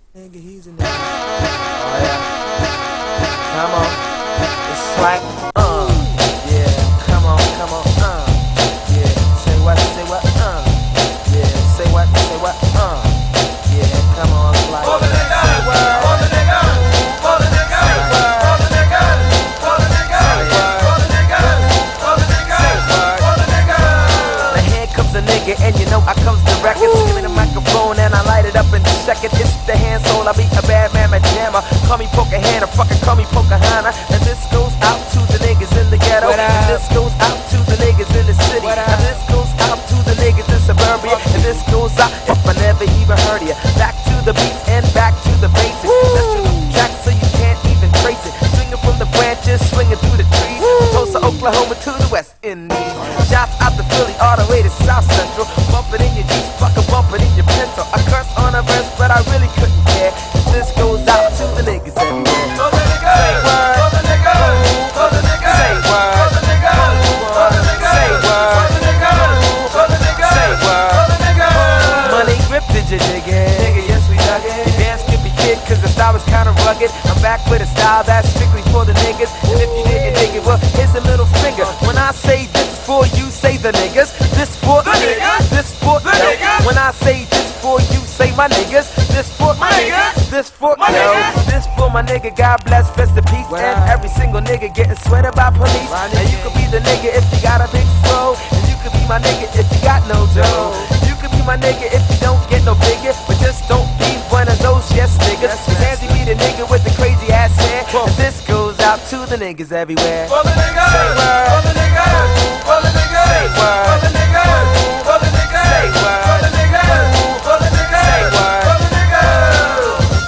Nigga, he's a nigga. Oh yeah. Come on. It's like, yeah. Come on, yeah. Say what, yeah. Say what, yeah. Come on, it's like, for the niggas, say what, for the niggas, for the niggas, for the niggas, for the niggas, for the niggas, for the niggas, for the niggas. Now here comes a nigga, and you know I comes the record. Singing in the microphone, and I light it up in the second. It's the hand soul, I be a bad man, my jammer. Call me Pocahontas, fucking call me Pocahontas. And this goes out to the niggas in the ghetto. And this goes out to the niggas in the city. And this goes out to the niggas in suburbia. And this goes out if I never even heard of ya. Back to the beats and back to the basics. Let's shoot the track so you can't even trace it. Swinging from the branches, swinging through the trees. From Tulsa, Oklahoma to the West Indies. Shots out to Philly, all the way to South Central. Bumping in your Jeeps, fucking bumping in your Pinto. I curse on a verse, but I really couldn't care. This goes out to the niggas everywhere. For the niggas, Say word. for the niggas, for the niggas, Say word. for the niggas, for the niggas, Say word. for the niggas, for the niggas, Say word. for the niggas. Money grip, did you dig it? Nigga, yes we dug it. You dance skippy kid, cause the style was kinda rugged. I'm back with a style that's strictly for the niggas. And if you didn't dig it, well, here's a little finger. When I say this is for you, say the niggas. This for The niggas. This for The niggas. When I say this for you, say my niggas. This for My niggas. This for My niggas. This for my nigga, God bless, rest in peace. And every single nigga getting sweated by police. And you could be the nigga if you got a big fro. And you could be my nigga if you got no dough. You could be my nigga if you don't get no bigger. But just don't be one of those yes niggas. Cause Hansi be the nigga with the crazy ass hair. And this goes out to the niggas everywhere. For the niggas, Say word. for the niggas, for the niggas, Say word. for the niggas, for the niggas, Say word. for the niggas, for the niggas, Say word. for the niggas.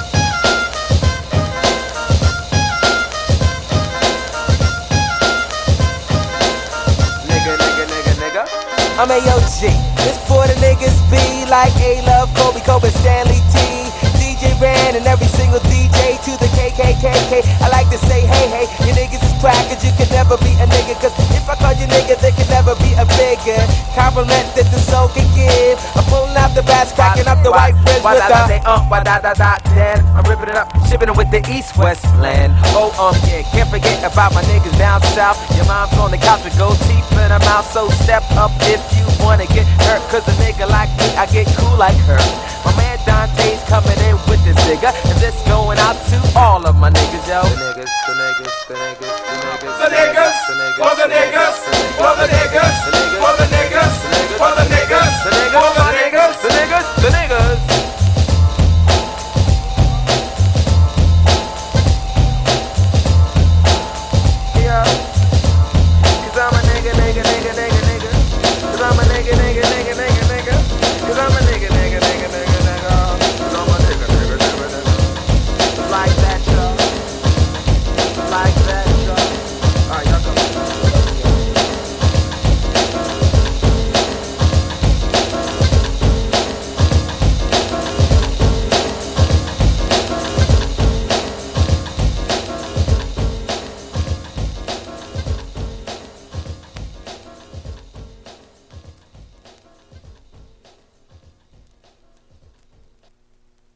Nigga. I'm AOG. This for the niggas be like A-Love, Kobe, Stanley T, DJ Ran, and every single DJ to the KKKK. I like to say, hey, you niggas is crackers, you can never be a nigga. Cause if I call you nigga, there can never be a bigger compliment that the soul can give. I'm pulling out the bass, cracking up the white bridge with the then I'm ripping it up, shipping it with the East-West blend. Yeah, can't forget about my niggas down south. Your mom's on the couch with gold teeth in her mouth. So step up if you wanna get hurt. Cause a nigga like me, I get cool like her. My man Dante's coming in with this nigga. And this going out to all of my niggas, yo. The niggas. The niggas, for the niggas, for the niggas, for the niggas, for the niggas, for the niggas, The niggas. Yeah. Cause I'm a nigga. Cause I'm a nigga.